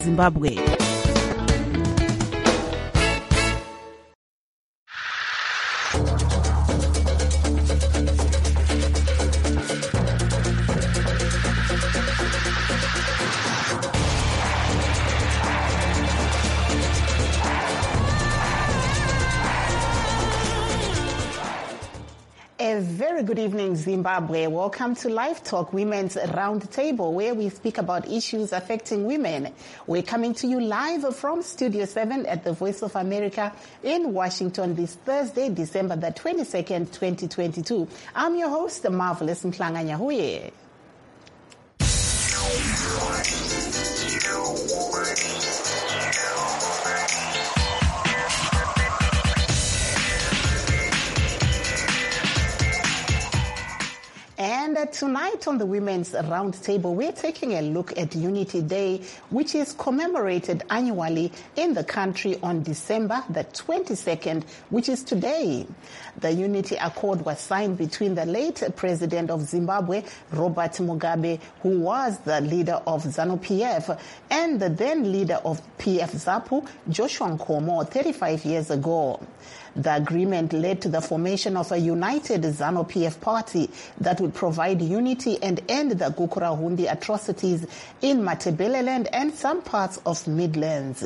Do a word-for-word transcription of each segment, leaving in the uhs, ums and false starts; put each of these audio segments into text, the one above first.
Zimbabwe. A very good evening, Zimbabwe. Welcome to Live Talk Women's Roundtable, where we speak about issues affecting women. We're coming to you live from Studio seven at the Voice of America in Washington this Thursday, December the twenty-second, twenty twenty-two. I'm your host, the marvelous Mhlanga Nyahuye. And uh, tonight on the Women's Roundtable, we're taking a look at Unity Day, which is commemorated annually in the country on December the twenty-second, which is today. The Unity Accord was signed between the late President of Zimbabwe, Robert Mugabe, who was the leader of ZANU-P F, and the then leader of P F ZAPU, Joshua Nkomo, thirty-five years ago. The agreement led to the formation of a united ZANU-P F party that would provide unity and end the Gukurahundi atrocities in Matabeleland and some parts of Midlands.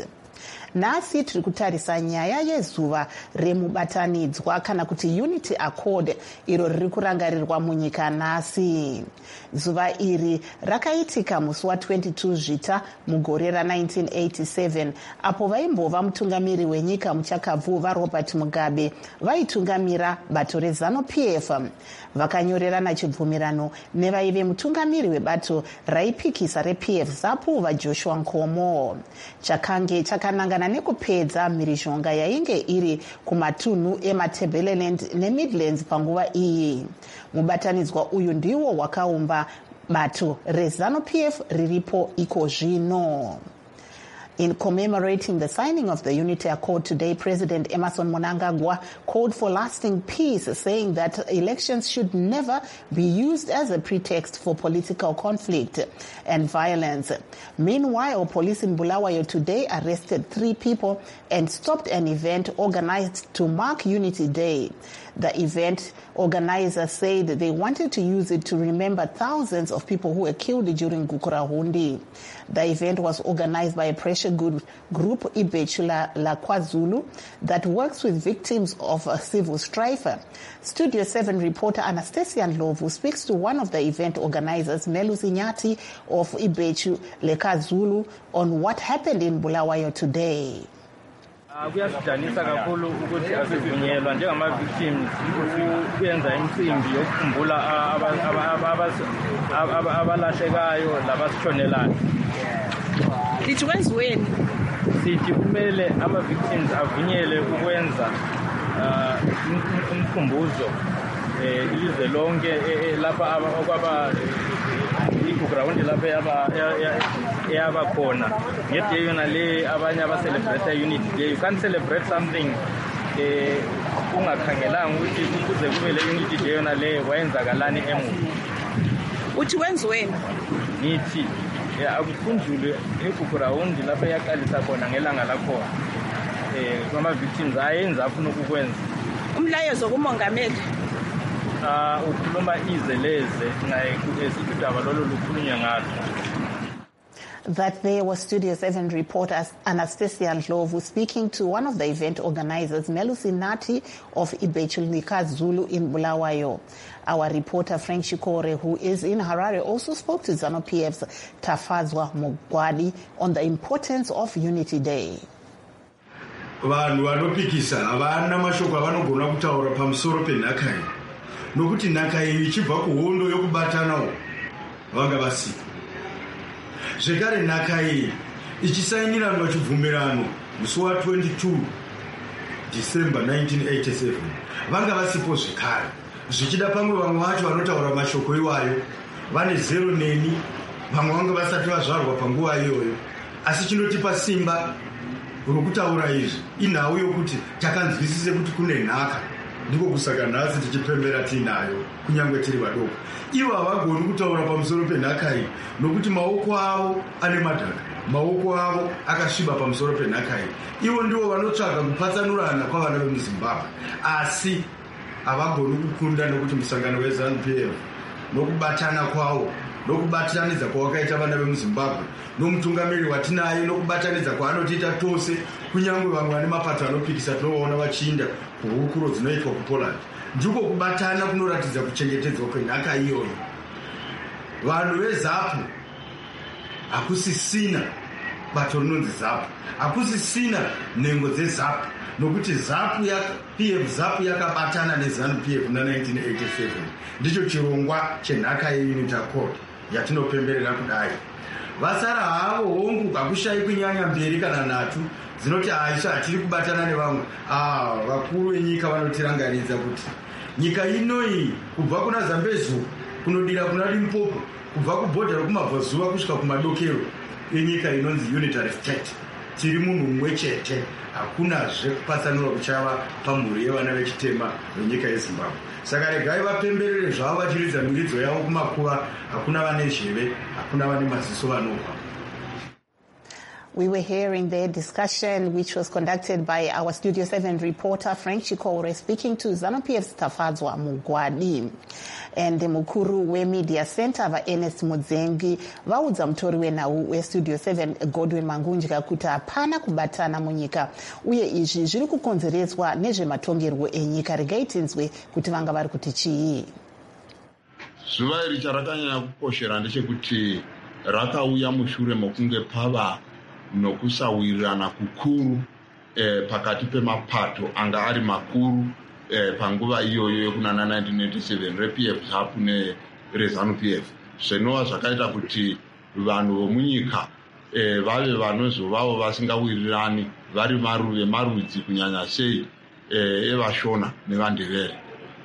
Nasi tiri kutarisa nyaya yezuva remubatanidzwa kana kuti Unity Accord iro riri kurangarirwa munyika nasi. Zuva iri rakaitika musi wa twenty-two zvita mugore ra nineteen eighty-seven apo vaimbova mutungamiri wenyika muchakabvu vaRobert Mugabe vaitungamira bato reZANU-P F. Vakanyorerana chibvumirano nevaive mutungamiri webato raipikisa reP F ZAPU vaJoshua Nkomo. Chakange chakanangana nekupedza mhirizhonga yainge iri kumatunhu eMatabeleland neMidlands panguva iyi. Mubatanidzwa uyu ndiwo wakaumba bato reZANU-P F riripo iko zvino. In commemorating the signing of the Unity Accord today, President Emmerson Mnangagwa called for lasting peace, saying that elections should never be used as a pretext for political conflict and violence. Meanwhile, police in Bulawayo today arrested three people and stopped an event organized to mark Unity Day. The event organizers said they wanted to use it to remember thousands of people who were killed during Gukurahundi. The event was organized by a pressure group, Ibethu la KwaZulu, that works with victims of uh, civil strife. Studio seven reporter Anastasia Ndlovu speaks to one of the event organizers, Melusi Nyati of Ibethu la KwaZulu, on what happened in Bulawayo today. Kuyasidanisa kakhulu ukuthi asivunyelwa njengama-victims ukuyenza imicimbi yokukhumbula abalahlekayo labasishonelayo. Lithi kwenziweni? Sithi kumele ama-victims avunyelwe ukwenza umkhumbuzo ilizwe lonke lapha okwaba igugrawundi lapha eyaba khona ngeday yona le abanye abacelebrate Unity Day. You can't celebrate something ungakhangelanga ukuthi kuze kube le Unity Day yona le wayenzakalani emuva. Uthi wenziweni? Nithi akukhunjulwe igugrawundi lapha yaqalisa khona ngelanga lakhona kwama-victims ayenza afuna ukukwenza. Umlayezo kumongameli Uh, That there was Studio seven reporter Anastasia Ndlovu speaking to one of the event organizers, Melusi Nyati of Ibethu la KwaZulu in Bulawayo. Our reporter Frank Shikore, who is in Harare, also spoke to ZANU-P F's Tafazwa Mugwadi on the importance of Unity Day. Vanhu vanopikisa havana mashoko avanogona kutaura pamusoro penhaka iyi. Nokuti nhaka iyi ichibva kuhondo yokubatanawo vanga vasika. Zvekare nhaka iyi ichisainiranwa chibvumirano musi wa twenty-two December nineteen eighty-seven vanga vasipo zvekare. Zvichida pamwe vamwe vacho vanotaura mashoko iwayo vane zero neni, vamwe vanga vasati vazvarwa panguva iyoyo. Asi chinotipa simba rokutaura izvi inhau yokuti takanzwisise kuti kune nhaka. Ndiko kusaka nhasi tichipembera tinayo kunyangwe tiri vadoko. Ivo havagoni kutaura pamusoro penhaka iyi nokuti maoko avo ane madhaka. maoko avo akasviba pamusoro penhaka iyi. Ivo ndivo vanotsvaga kupatsanurana kwavana vemuzimbabwe, asi havagoni kukunda nokuti musangano weZANU P F nokubatana kwawo nokubatanidza kwawakaita vana vemuzimbabwe nomutungamiri watinaye nokubatanidza kwaanotiita tose, kunyange vamwe vane mapato anopikisa tinovaona vachiinda kuhukuro dzinoitwa kuPoland, ndiko kubatana kunoratidza kuchengetedzwa kwenhaka iyoyo. Vanhu veZAPU hakusisina bato rinonzi ZAPU, hakusisina nhengo dzeZAPU, nokuti ZAPU P F ZAPU yakabatana neZANU P F na-nineteen eighty-seven. Ndicho chirongwa chenhaka yeUnity Accord yatinopemberera kudai. Vasara havo hongu hakushayi kunyanya mberi kana nhatu dzinoti aisha hatiri kubatana nevamwe. Ah, vakuru venyika vanotirangaridza kuti nyika inoyi kubva kuna Zambezia kunodira kuna Limpopo, kubva kubhodha rekumabvazuva kusvika kumadokero enyika inonzi unitary state, tiri munhu mumwe chete, hakunazve kupatsanura kuchava pamhuri yevana vechitema venyika yeZimbabwe. Saka regai vapemberere zvavo vachiridza miridzo yavo kumakuva, hakuna vane zheve, hakuna vane maziso vanobva. We were hearing their discussion, which was conducted by our Studio seven reporter, Frank Chikore, speaking to ZANU P F Tafadzwa Mugwadi. And the mukuru we media center va Ernest Mudzengi vaudza mutori wenhau weStudio seven Godwin Mangunjika kuti hapana kubatana munyika, uye izvi zviri kukonzeredzwa nezvematongerwo enyika. Regai tinzwe kuti vanga vari kuti chii. Zuva iri charakanyanya kukoshera ndechekuti rakauya mushure mokunge pava nokusawirirana kukuru eh, pakati pemapato anga ari makuru eh, panguva iyoyo yekuna nineteen eighty-seven reP F ZAPU nereZANU P F. Zvinova zvakaita kuti vanhu vomunyika eh, vave vanozovavo vasingawirirani, vari maruve marudzi kunyanya sei eh, evashona nevandevere.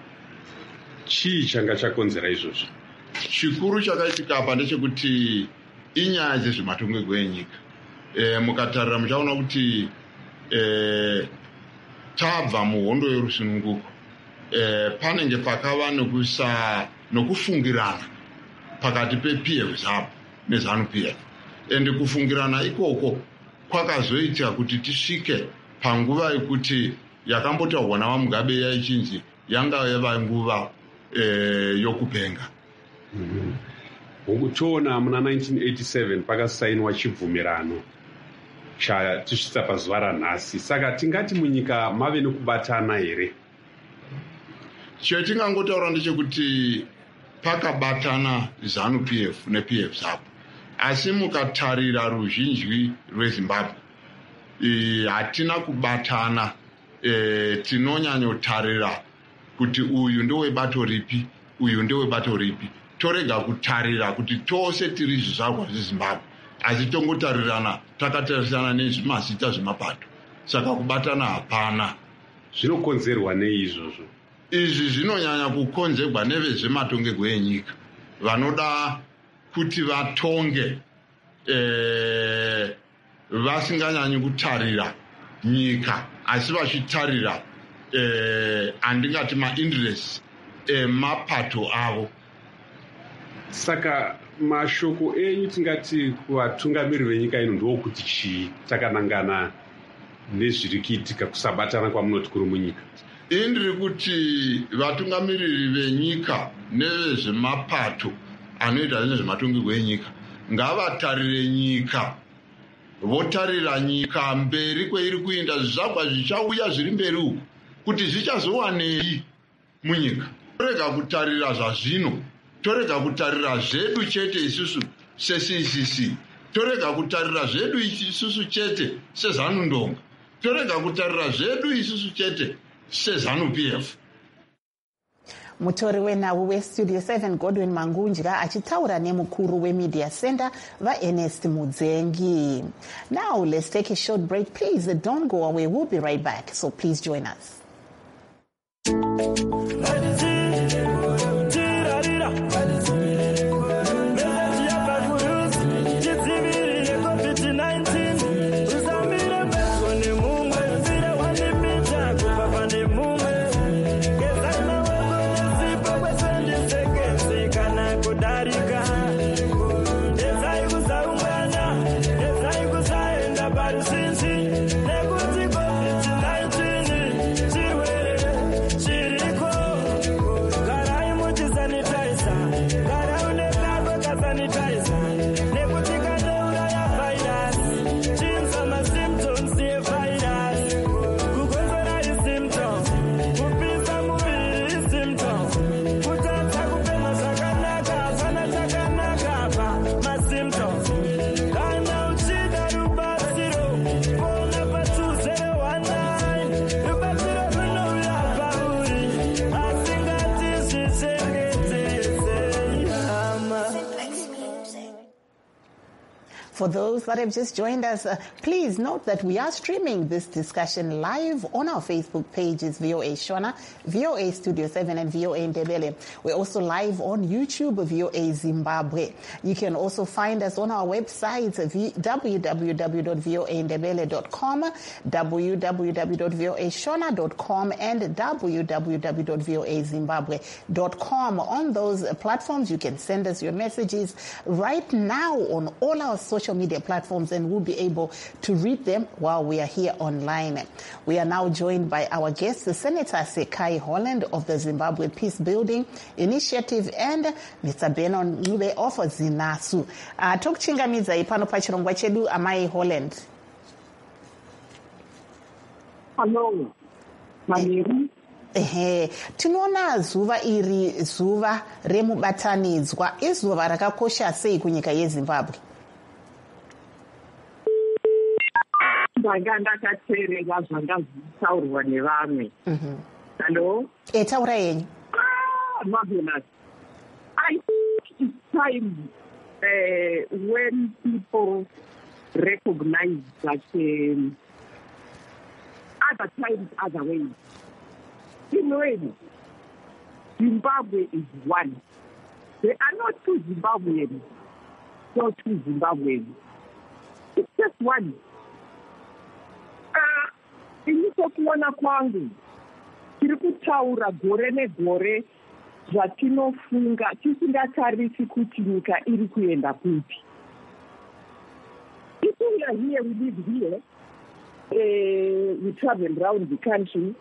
Chii changa chakonzera izvozvo? Chikuru chakaitika apa ndechekuti inyaya dzezvematongerwo enyika. E, mukatarira muchaona kuti e, tabva muhondo yerusununguko, e, panenge pakava nokusa nokufungirana pakati peP F ZAPU neZANU P F. Ende kufungirana ikoko kwakazoita kuti tisvike panguva yekuti yakambotaurwa navaMugabe yaichinzi yanga yava nguva e, yokupenga. Mm-hmm. Ukuchiona muna nineteen eighty-seven pakasainwa chibvumirano chatisvitsa pazuva ranhasi. Saka tingati munyika mave nokubatana here? Chetingangotaura ndechekuti pakabatana ZANU P F neP F ZAPU, asi mukatarira ruzhinji rweZimbabwe hatina kubatana. E, tinonyanyotarira kuti uyu ndowebato ripi, uyu ndowebato ripi. Torega kutarira kuti tose tiri zvizvarwa zveZimbabwe, asi tongotarirana takatarisana nezvimazita zvemapato. Saka kubatana hapana. Zvinokonzerwa neizvozvo? Izvi zvinonyanya kukonzerwa nevezvematongerwo enyika vanoda kuti vatonge e, vasinganyanyi kutarira nyika, asi vachitarira e, andingati mainterest emapato avo. Saka mashoko enyu tingati kuvatungamiri venyika ino ndokuti chii takanangana nezviri kuitika kusabatana kwamunoti kuri munyika? Indiri kuti vatungamiriri venyika nevezvemapato anoita nezvematongerwo enyika ngavatarire nyika, votarira nyika mberi kweiri kuenda, zvizvarwa zvichauya zviri mberi uku kuti zvichazowanei munyika. Torega kutarira zvazvino, torega kutarira zvedu chete isusu seC C C, torega kutarira zvedu isusu chete seZANU Ndonga, torega kutarira zvedu isusu chete seZANU P F. Mutori wenhau weStudio seven Godwin Mangunjika achitaura nemukuru wemedia center vaErnest Mudzengi. Now let's take a short break, please. Don't go away. We'll be right back, so please join us. For those that have just joined us, uh, please note that we are streaming this discussion live on our Facebook pages, V O A Shona, V O A Studio seven, and V O A Ndebele. We're also live on YouTube, V O A Zimbabwe. You can also find us on our website, w w w dot v o a ndebele dot com, w w w dot v o a shona dot com, and w w w dot v o a zimbabwe dot com. On those platforms, you can send us your messages right now on all our social media platforms, and we'll be able to read them while we are here online. We are now joined by our guest, Senator Sekai Holland of the Zimbabwe Peace Building Initiative, and Mister Benon Ncube of ZINASU. Uh, tokuchingamidza ipano pachirongwa chedu, Amai Holland. Hello, Maniri. Ehe, tinoona zuva iri zuva remubatanidzwa, izuva rakakosha sei kunyika yeZimbabwe? Ndanga ndakateerera zvangazitaurwa nevamwe. Hello? E, taura yenyu. Ah, marvelous. I think it's time uh, when people recognize that um, other times, other ways. You know, Zimbabwe is one. There are not two Zimbabweans, not two Zimbabweans. It's just one. Uh, initokuona kwangu tiri kutaura gore negore zvatinofunga tisingatarisi kuti nyika iri kuenda kupi. If we are here, we live here, uh, we travel around the country.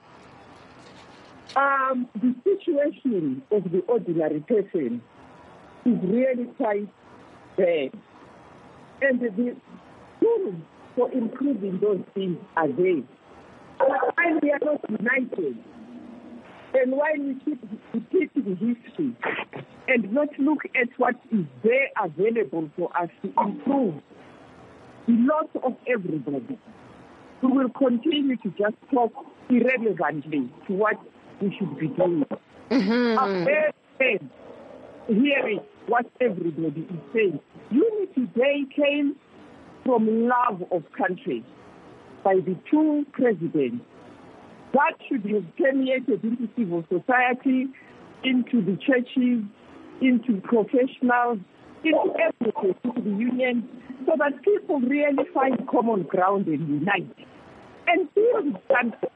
Um, the situation of the ordinary person is really quite bad. And the tools for improving those things are there. While we are not united, and while we keep repeating history and not look at what is there available for us to improve the lot of everybody, we will continue to just talk irrelevantly to what we should be doing. Mm-hmm. After hearing what everybody is saying, Unity Day came from love of country by the two presidents. That should have permeated into civil society, into the churches, into professionals, into everything, into the union, so that people really find common ground and unite and build country.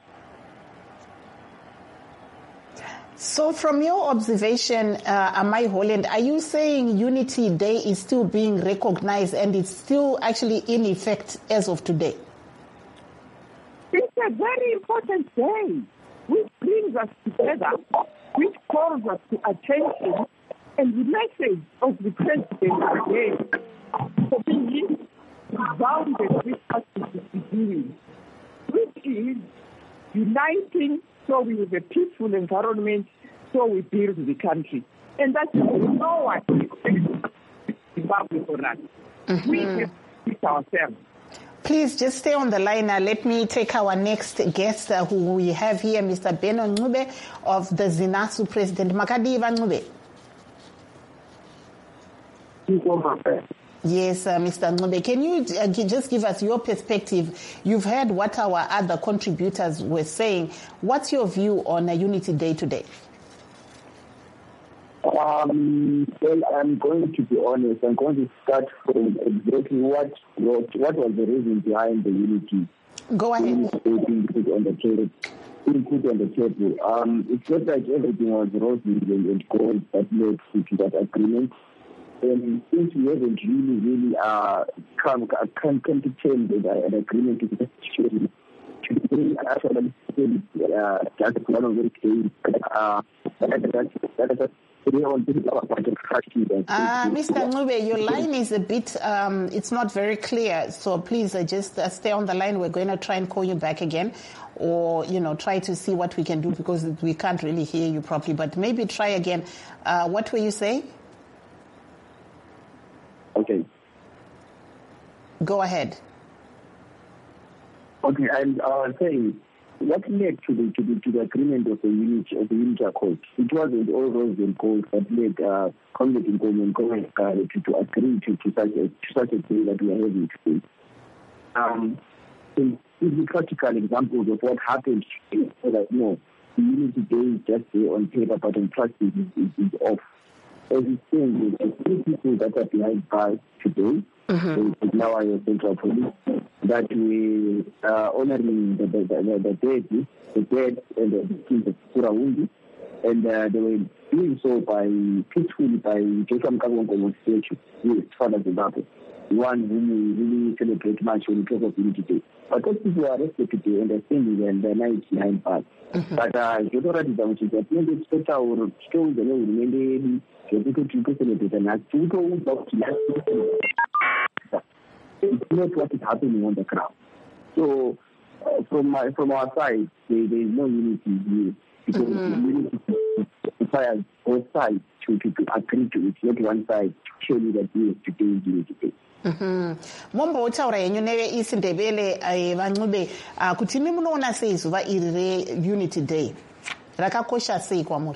So from your observation, uh, Amai Holland, are you saying Unity Day is still being recognized and it's still actually in effect as of today? It's a very important day which brings us together, which calls us to attention, and the message of the President today for being bounded with us to be doing, which is uniting so we have a peaceful environment, so we build the country. And that's no one expects Zimbabwe for us. Mm-hmm. We have to fix ourselves. Please just stay on the line. Uh, let me take our next guest uh, who we have here, Mister Benon Ncube of the ZINASU President. Makadiva Ncube. Yes, uh, Mister Ncube, can you uh, just give us your perspective? You've heard what our other contributors were saying. What's your view on uh, Unity Day today? Um, well, I'm going to be honest. I'm going to start from exactly what what, what was the reason behind the Unity. Go ahead. Unity being put on the table. Being put on the table. Um, it's not like everything was rosy and gold that led to that agreement. um, since we haven't really, really uh, come, come, come to terms with an agreement with the situation, should we actually uh, just one of those days, uh, that Uh, Mister Ncube, your line is a bit, um, it's not very clear. So please uh, just uh, stay on the line. We're going to try and call you back again, or, you know, try to see what we can do, because we can't really hear you properly. But maybe try again. Uh, what were you saying? Okay. Go ahead. Okay, and I was saying, what led to the, to the to the agreement of the unity of the unity accord? It wasn't all roses and gold that led uh, Congress and Government to, to agree to, to such a to such a day that we are having today. Um, so the practical examples of what happened, so that no, the unity day is just there on paper, but in practice is, is, is off. As it stands, there's three people that are behind bars today. Mm-hmm. Now I Central Police that we are uh, honoring the the, the, the dead, the dead and the victims of Kurawundi, and uh, they were doing so by peacefully by Joshua Mkagongo statue, yes, Father Zimbabwe, one whom we really celebrate much when we talk of Unity Day. But those people were arrested today and they're standing and they're night behind bars. But uh, it's already done, which is that when they expect our stones and everything, they people to celebrate and ask to go back to last. It's not what is happening on the ground. So, uh, from my, from our side, there, there is no unity here, because mm-hmm. unity requires both sides to, to, to agree to it, not one side to show you that we have to do unity today. Mombo utaura yenyu neve isindebele Vancube kuti imi munoona sei zuva iri re-Unity Day rakakosha sei kwamuri?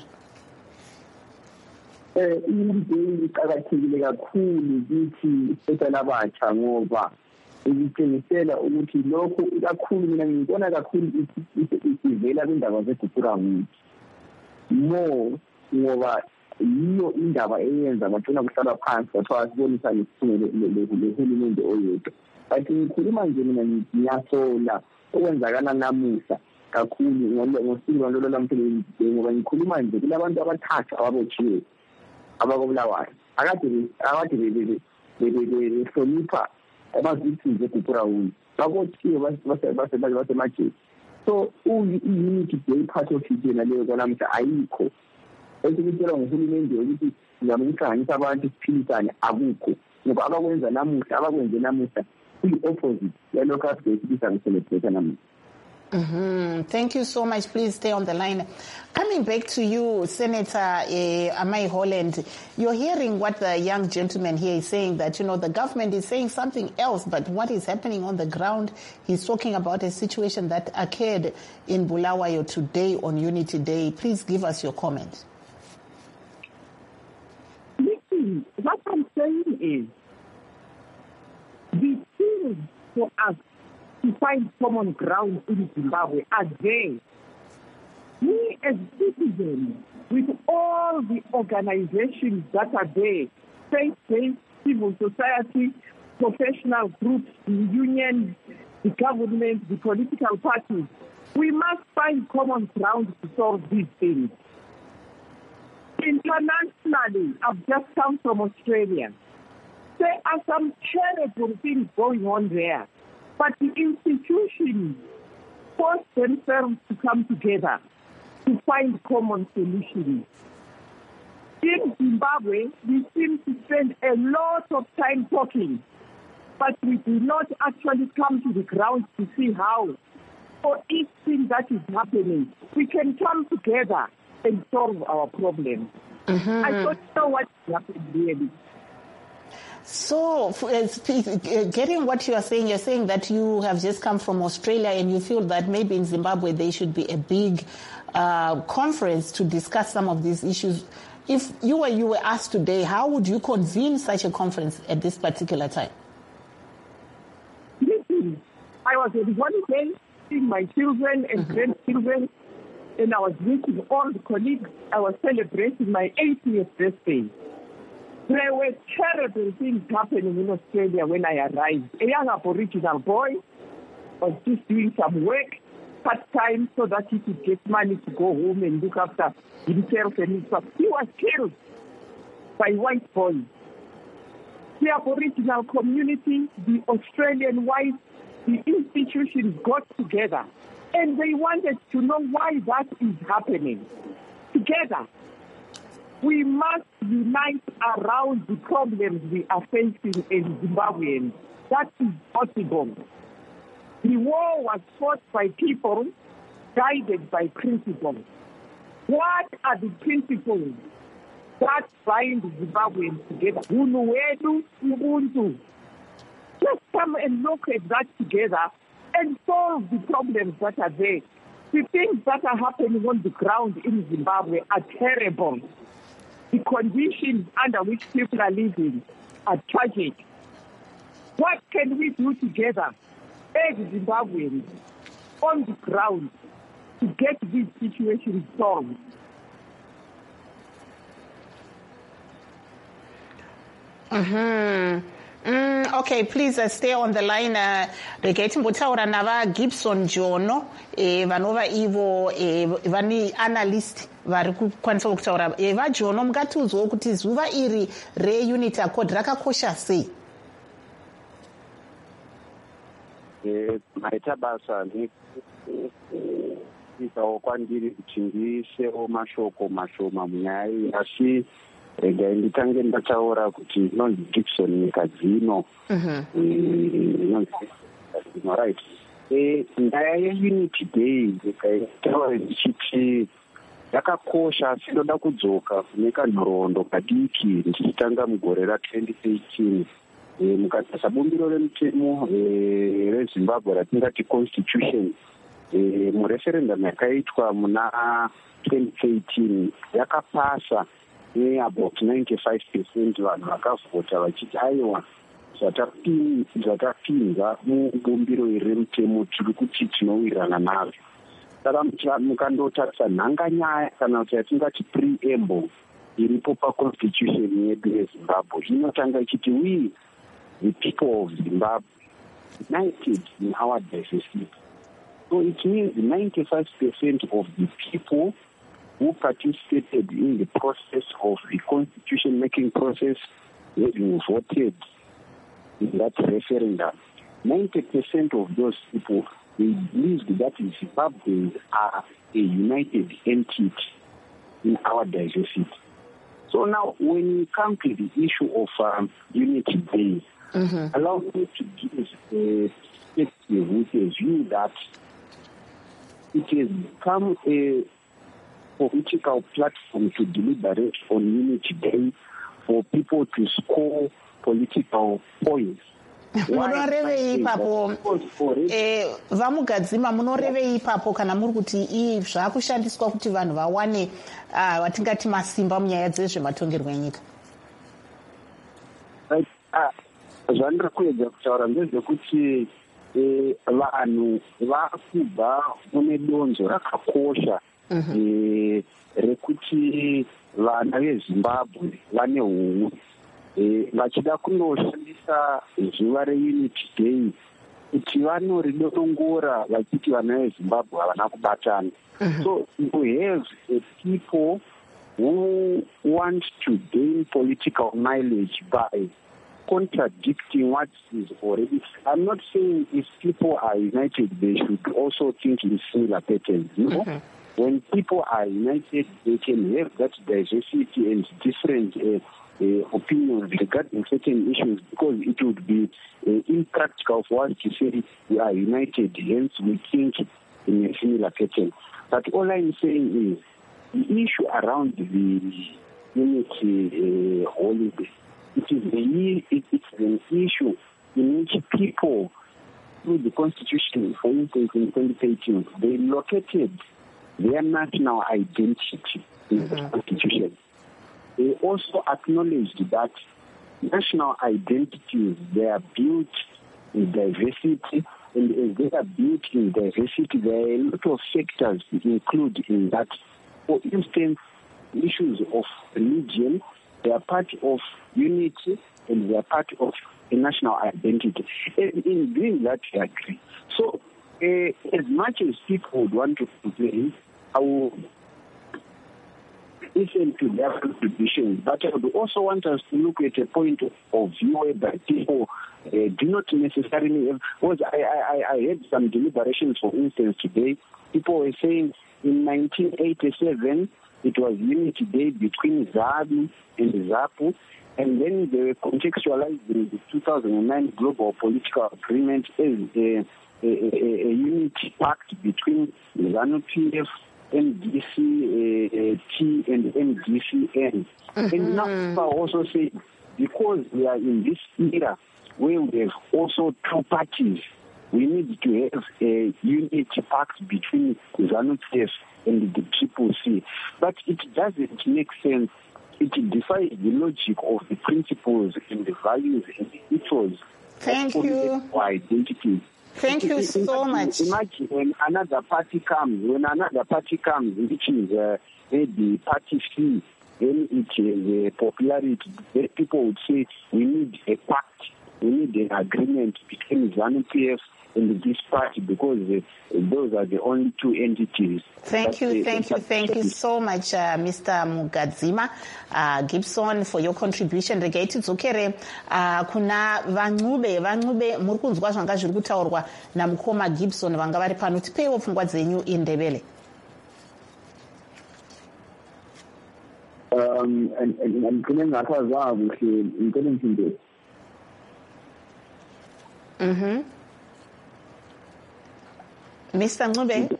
Eh Unity iqakathekile kakhulu kithi esalabatsha ngoba iqinisekisa ukuthi lokho kakhulu mina ngibona kakhulu isivela kwindaba zeGugurawundi mo ngoba yiyo indaba eyenza bathola kuhlala phansi bathiwa asibonisa lehulumende oyedwa. But ngikhuluma nje mina ngiyasola okwenzakala namuhla kakhulu ngosuku lwalo lamhlanje ngoba ngikhuluma nje kulabantu abathathu ababotshiwe abakobulawayo akade akade behlonipha abazithize eGugurawundi babotshiwe basemajele. So i-Unity Day part of it yena leyo kwanamhla ayikho. Esikutshelwa nguhulumende ukuthi ngiyamhlanganisa abantu siphilisane akukho ngoba abakwenza namuhla abakwenze namuhla kuyi-opposite yalokho ade sibiza nge-celebrate namuhla. Mm-hmm. Thank you so much. Please stay on the line. Coming back to you, Senator uh, Amai Holland, you're hearing what the young gentleman here is saying, that, you know, the government is saying something else, but what is happening on the ground, he's talking about a situation that occurred in Bulawayo today on Unity Day. Please give us your comment. Listen, what I'm saying is, the thing for us to find common ground in Zimbabwe are there. We as citizens, with all the organizations that are there, faith-based, civil society, professional groups, the unions, the government, the political parties, we must find common ground to solve these things. Internationally, I've just come from Australia. There are some terrible things going on there. But the institutions force themselves to come together to find common solutions. In Zimbabwe, we seem to spend a lot of time talking, but we do not actually come to the ground to see how, for each thing that is happening, we can come together and solve our problems. Mm-hmm. I don't know what happened really. So, uh, getting what you are saying, you're saying that you have just come from Australia and you feel that maybe in Zimbabwe there should be a big uh, conference to discuss some of these issues. If you were, you were asked today, how would you convene such a conference at this particular time? Listen, I was on holiday seeing my children and mm-hmm. grandchildren, and I was meeting all the colleagues. I was celebrating my eightieth birthday. There were terrible things happening in Australia when I arrived. A young Aboriginal boy was just doing some work part-time so that he could get money to go home and look after himself and his family. He was killed by white boys. the Aboriginal community, the Australian whites, the institutions got together and they wanted to know why that is happening. Together, we must unite around the problems we are facing as Zimbabweans. That is possible. The war was fought by people guided by principles. What are the principles that bind Zimbabweans together? Hunu wetu, Ubuntu. Let's come and look at that together and solve the problems that are there. The things that are happening on the ground in Zimbabwe are terrible. The conditions under which people are living are tragic. What can we do together as Zimbabweans on the ground to get these situations solved? Mm-hmm. Mm, okay, please uh, stay on the line. Regai timbotaura nava Gibson Jono eh, vanova ivo eh, vani analyst vari kukwanisa kutaura eh, vaJono mungatiudzawo kuti zuva iri reUnity Accord rakakosha sei? Eh, maita basa nekuisawo kwandiri kuti ndiisewo mashoko mashoma munyaya iyi, asi regai nditange ndataura kuti inonzi Gibson nyika dzino. Inonzi dzino, right. Nyaya yeUnity Day ndikaitaura ndichiti yakakosha, asi ndoda kudzoka kune kanhoroondo kadiki ndichitanga mugore ratwenty eighteen mukatarisa bumbiro remutemo reZimbabwe ratingati constitution. Mureferendum yakaitwa muna twenty eighteen yakapasa about ninety-five percent vanhu vakavhota vachiti aiwa zvatapinza mubumbiro iri remutemo tiri kuti tinowirirana nazvo. Saka mukandotarisa nhanganyaya kana kuti yatingati preamble iripo paconstitution yedu yeZimbabwe inotanga ichiti we the people of Zimbabwe united in our diversity. So it means ninety-five percent of the people who participated in the process of the constitution-making process having voted in that referendum, ninety percent of those people, they believed that Zimbabweans are a united entity in our diversity. So now, when you come to the issue of um, Unity Day, mm-hmm. allow me to give a perspective with a view that it has become a political platform to deliberate on Unity Day for people to score political points. Munorevei ipapo vamugadzima, munorevei ipapo kana muri kuti ii zvakushandiswa kuti vanhu vawane vatingati masimba munyaya dzezvematongerwo enyika? Zvandiri kuedza kutaura ndezvekuti vanhu vakubva mune donzo rakakosha rekuti vana veZimbabwe vane humwe vachida kunoshandisa zuva reUnity Day kuti vanoridongora vachiti vana veZimbabwe havana kubatana. So you have uh, people who want to gain political mileage by contradicting what is already. I'm not saying if people are united, they should also think in similar patterns. You know? Mm-hmm. When people are united, they can have that diversity and different uh, uh, opinions regarding certain issues, because it would be uh, impractical for us to say we are united, hence we think in a similar pattern. But all I'm saying is the issue around the Unity uh, holiday, it is the, it, it's an issue in which people, through the Constitution, for instance, in twenty eighteen, they located their national identity in mm-hmm. the Constitution. They also acknowledged that national identities, they are built in diversity, and as they are built in diversity, there are a lot of factors included in that. For instance, issues of religion, they are part of unity and they are part of a national identity. And in doing that, we agree. So, uh, as much as people would want to complain, how listen to their contributions. But I would also want us to look at a point of view where people uh, do not necessarily have, because I, I, I had some deliberations, for instance, today. People were saying in nineteen eighty-seven, it was Unity Day between ZANU and ZAPU, and then they were contextualizing the two thousand nine Global Political Agreement as a, a, a, a unity pact between ZANU-P F, M D C T, and M D C N. Mm-hmm. And now people also say, because we are in this era where we have also two parties, we need to have a unity pact between ZANU-P F and the Triple C. But it doesn't make sense. It defies the logic of the principles and the values and the ethos. Thank you. Identity. Thank you so imagine, much. Imagine when another party comes, when another party comes, which is uh, maybe party C, then it is uh, popularity. Then people would say we need a pact, we need an agreement between ZANU-P F and this party, because uh, those are the only two entities. Thank you, thank you, thank you so much, uh, Mister Mugadzima uh, Gibson, for your contribution. Regate dzokere uh, kuna vanube vanube muri kunzwa zvanga zviri kutaurwa namukoma Gibson vanga vari pano. Tipeiwo pfungwa dzenyu indebele. Um, and and and kune ngakazwa kuhle ngikone mphinde. Mhm. Mister Ncube?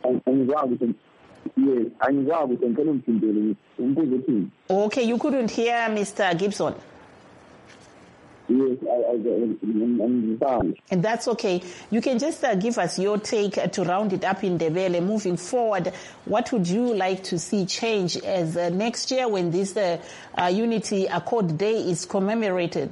Okay, you couldn't hear Mister Gibson? Yes, I, I, I, and that's okay. You can just uh, give us your take uh, to round it up in Ndebele. Moving forward, what would you like to see change as uh, next year when this uh, uh, Unity Accord Day is commemorated?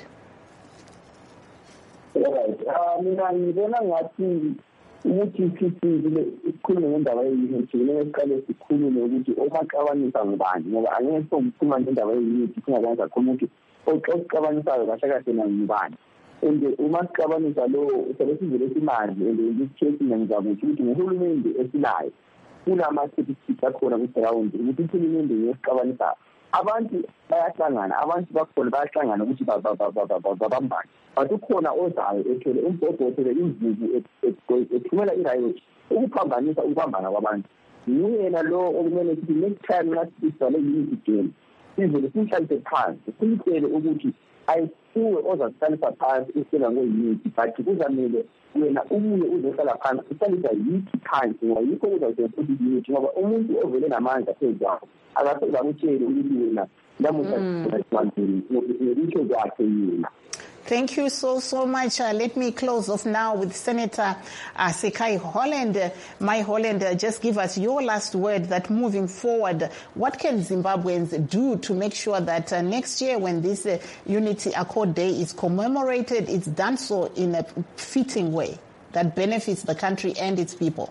Right. Um, ukuthi sisizile ikhulume ngendaba yeyunithi nesiqale sikhulume ukuthi omaxabanisa ngubani, ngoba angeke sokukhuluma ngendaba yeyunithi singakwazi khona ukuthi oxabanisa kahle kahle nangubani. And uma siqabanisa lo usebenzile isimanje and isichecking ngizaba ukuthi uhulumende esilayo kulama statistics akhona ku ground ukuthi uhulumende ngesiqabanisa abantu bayahlangana, abantu bakhona bayahlangana ukuthi babambane. But ukhona ozayo ethele umbhobhothele imvubu ethumela irayoti ukuphambanisa ukubambana kwabantu. Yena lo okumele sithi next time nasibhale unity game sizele sihlalise phansi simtshele ukuthi ayisuwe ozasihlisa phansi isela ngoyunity, but kuzamele wena ubuye uzohlala phansi usalisa yithi phansi ngoba yikho uzawuthi futhi unity, ngoba umuntu ovele namandla phezu kwakho akasoza kutshele ukuthi wena lamuhla ngitho kwakhe yena. Thank you so, so much. Uh, let me close off now with Senator uh, Sekai Holland. Uh, my Holland, uh, just give us your last word that moving forward, what can Zimbabweans do to make sure that uh, next year when this uh, Unity Accord Day is commemorated, it's done so in a fitting way that benefits the country and its people?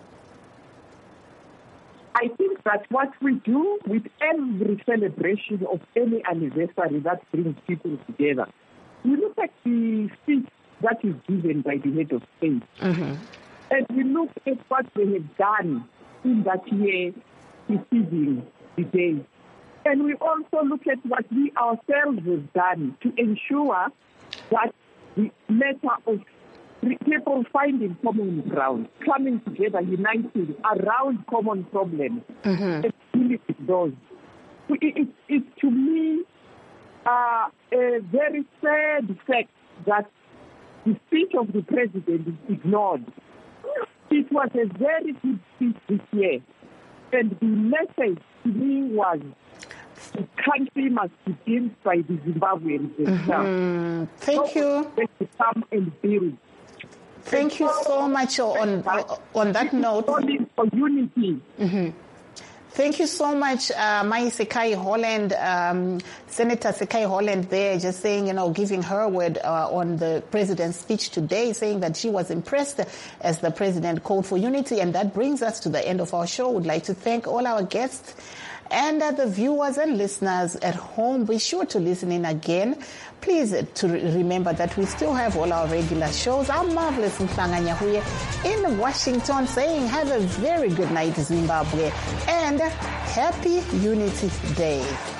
I think that what we do with every celebration of any anniversary that brings people together, we look at the speech that is given by the head of state, mm-hmm. and we look at what they have done in that year preceding the day. And we also look at what we ourselves have done to ensure that the matter of people finding common ground, coming together, uniting around common problems, mm-hmm. and dealing with those. It, it, it, to me, Uh, a very sad fact that the speech of the president is ignored. It was a very good speech this year, and the message to me was the country must begin by the Zimbabweans themselves. Mm-hmm. Thank so you. They come and build. Thank you so much on on that note. For unity. Mm-hmm. Thank you so much, uh, Mai Sekai Holland, um, Senator Sekai Holland there, just saying, you know, giving her word uh, on the president's speech today, saying that she was impressed as the president called for unity. And that brings us to the end of our show. We'd like to thank all our guests and uh, the viewers and listeners at home. Be sure to listen in again. Please uh, to re- remember that we still have all our regular shows. Our marvelous Mhlanga Nyahuye in Washington saying have a very good night, Zimbabwe, and happy Unity Day.